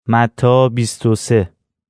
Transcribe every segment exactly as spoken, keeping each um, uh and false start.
متی بیست و سه.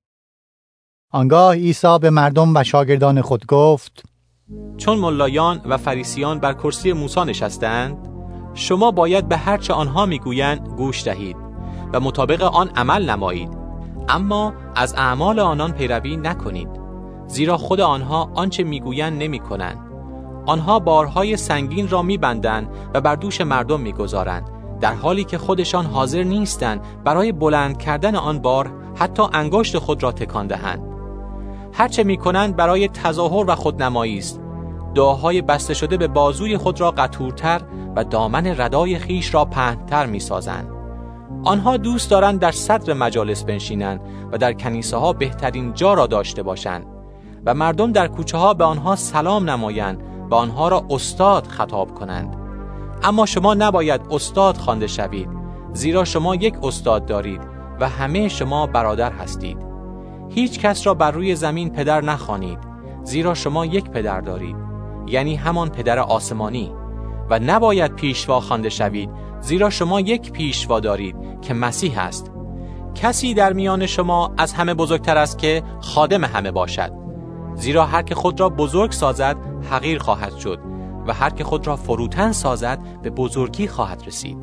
آنگاه عیسی به مردم و شاگردان خود گفت: چون ملایان و فریسیان بر کرسی موسی نشستند، شما باید به هر چه آنها میگویند گوش دهید و مطابق آن عمل نمایید، اما از اعمال آنان پیروی نکنید، زیرا خود آنها آنچه میگویند نمیکنند. آنها بارهای سنگین را میبندند و بر دوش مردم میگذارند، در حالی که خودشان حاضر نیستند برای بلند کردن آن بار حتی انگشت خود را تکان دهند. هرچه میکنند برای تظاهر و خودنمایی است. دعاهای بسته شده به بازوی خود را قطورتر و دامن ردای خیش را پهن‌تر میسازند. آنها دوست دارند در صدر مجالس بنشینند و در کنیسه ها بهترین جا را داشته باشند و مردم در کوچه ها به آنها سلام نمایند و آنها را استاد خطاب کنند. اما شما نباید استاد خوانده شوید، زیرا شما یک استاد دارید و همه شما برادر هستید. هیچ کس را بر روی زمین پدر نخوانید، زیرا شما یک پدر دارید، یعنی همان پدر آسمانی. و نباید پیشوا خوانده شوید، زیرا شما یک پیشوا دارید که مسیح است. کسی در میان شما از همه بزرگتر است که خادم همه باشد، زیرا هر که خود را بزرگ سازد حقیر خواهد شد و هر که خود را فروتن سازد به بزرگی خواهد رسید.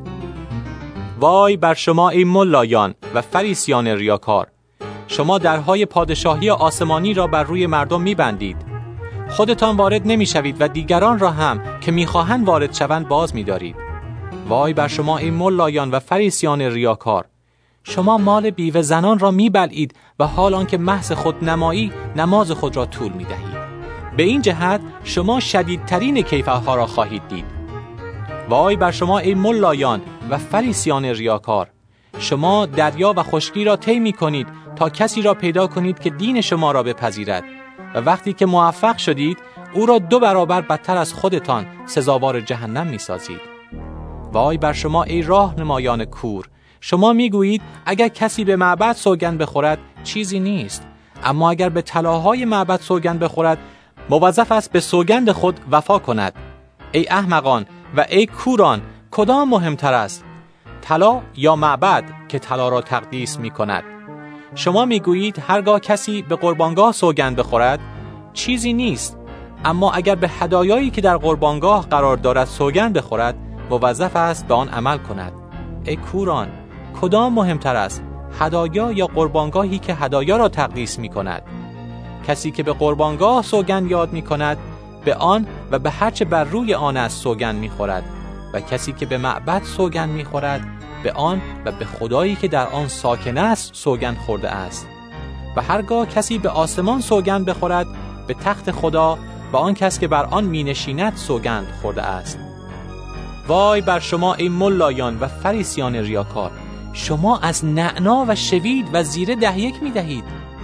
وای بر شما ای ملایان و فریسیان ریاکار، شما درهای پادشاهی آسمانی را بر روی مردم می‌بندید. خودتان وارد نمی‌شوید و دیگران را هم که می‌خواهند وارد شوند باز می‌دارید. وای بر شما ای ملایان و فریسیان ریاکار، شما مال بیوه زنان را می‌بلعید و حال آنکه محض خودنمایی نماز خود را طول می‌دهید. به این جهت شما شدیدترین کیفرها را خواهید دید. وای بر شما ای ملایان و فریسیان ریاکار، شما دریا و خشکی را طی می‌کنید تا کسی را پیدا کنید که دین شما را بپذیرد و وقتی که موفق شدید او را دو برابر بدتر از خودتان سزاوار جهنم می‌سازید. وای بر شما ای راهنمایان کور، شما می‌گویید اگر کسی به معبد سوگند بخورد چیزی نیست، اما اگر به طلاهای معبد سوگند بخورد موظف است به سوگند خود وفا کند. ای احمقان و ای کوران، کدام مهمتر است، طلا یا معبد که طلا را تقدیس می کند؟ شما می گویید هرگاه کسی به قربانگاه سوگند بخورد چیزی نیست، اما اگر به هدایایی که در قربانگاه قرار دارد سوگند بخورد موظف است به آن عمل کند. ای کوران، کدام مهمتر است، هدایا یا قربانگاهی که هدایا را تقدیس می کند؟ کسی که به قربانگاه سوگند یاد می کند به آن و به هرچه بر روی آن است سوگند می خورد، و کسی که به معبد سوگند می خورد به آن و به خدایی که در آن ساکن است سوگند خورده است. و هرگاه کسی به آسمان سوگند بخورد به تخت خدا و آن کس که بر آن می نشیند سوگند خورده است. وای بر شما ای ملایان و فریسیان ریاکار، شما از نعنا و شوید و زیره ده یک می دهید،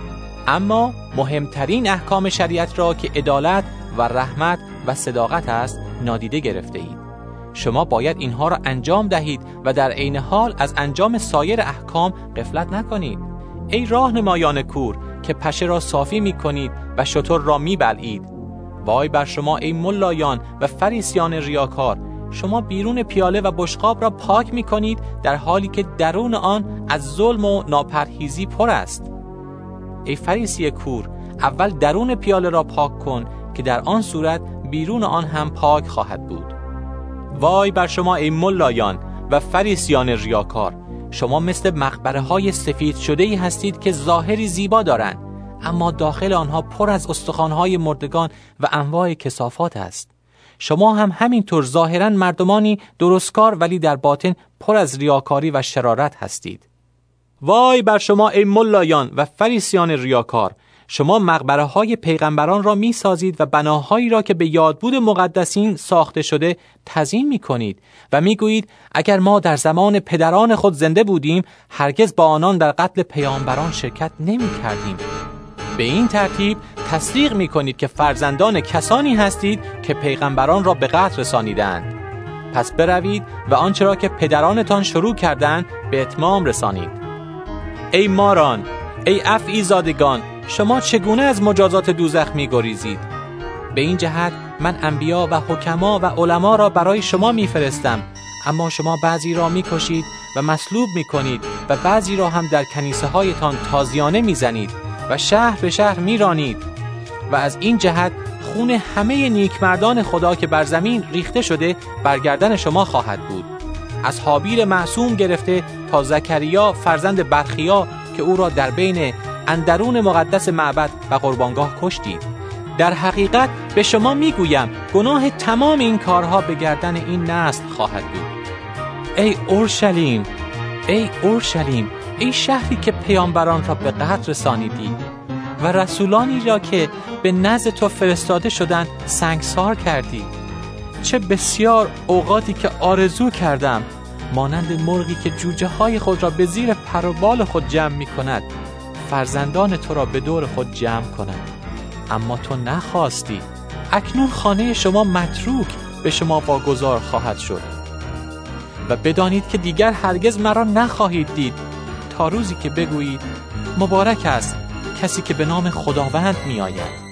اما مهمترین احکام شریعت را که عدالت و رحمت و صداقت است نادیده گرفته اید. شما باید اینها را انجام دهید و در عین حال از انجام سایر احکام غفلت نکنید. ای راهنمایان کور که پشه را صافی می کنید و شتر را می بلعید. وای بر شما ای ملایان و فریسیان ریاکار، شما بیرون پیاله و بشقاب را پاک می کنید در حالی که درون آن از ظلم و ناپرهیزی پر است. ای فریسی کور، اول درون پیاله را پاک کن که در آن صورت بیرون آن هم پاک خواهد بود. وای بر شما ای ملایان و فریسیان ریاکار، شما مثل مقبره های سفید شده ای هستید که ظاهری زیبا دارند، اما داخل آنها پر از استخوان‌های مردگان و انواع کثافات است. شما هم همینطور ظاهراً مردمانی درستکار ولی در باطن پر از ریاکاری و شرارت هستید. وای بر شما ای ملایان و فریسیان ریاکار، شما مقبره های پیغمبران را می سازید و بناهایی را که به یادبود مقدسین ساخته شده تزیین می کنید و می گویید اگر ما در زمان پدران خود زنده بودیم هرگز با آنان در قتل پیامبران شرکت نمی کردیم. به این ترتیب تصدیق می کنید که فرزندان کسانی هستید که پیغمبران را به قتل رسانیدند. پس بروید و آنچه را که پدرانتان شروع کردند به اتمام رسانید. ای ماران، ای افعی زادگان، شما چگونه از مجازات دوزخ می گریزید؟ به این جهت من انبیا و حکما و علما را برای شما می فرستم، اما شما بعضی را می کشید و مصلوب می کنید و بعضی را هم در کنیسه هایتان تازیانه میزنید و شهر به شهر میرانید و از این جهت خون همه نیکمردان خدا که بر زمین ریخته شده بر گردن شما خواهد بود، از هابیل معصوم گرفته تا زکریا فرزند برخیا که او را در بین اندرون مقدس معبد و قربانگاه کشتید. در حقیقت به شما میگویم گناه تمام این کارها به گردن این نسل خواهد بود. ای اورشلیم، ای اورشلیم، ای شهری که پیامبران را به قتل رسانیدی و رسولانی را که به نزد تو فرستاده شدند سنگسار کردی. چه بسیار اوقاتی که آرزو کردم مانند مرغی که جوجه های خود را به زیر پر و بال خود جمع می کند فرزندان تو را به دور خود جمع کند، اما تو نخواستی. اکنون خانه شما متروک به شما واگذار خواهد شد و بدانید که دیگر هرگز مرا نخواهید دید تا روزی که بگویید مبارک است کسی که به نام خداوند می آید.